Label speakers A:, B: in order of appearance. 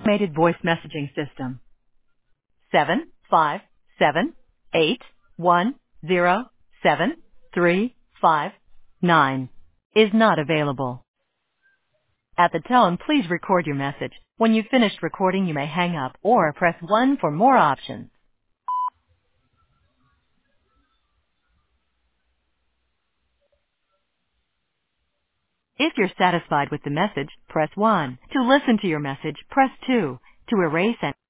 A: Automated voice messaging system. 757810735 is not available. At the tone, please record your message. When you've finished recording, you may hang up or press 1 for more options. If you're satisfied with the message, press 1. To listen to your message, press 2. To erase and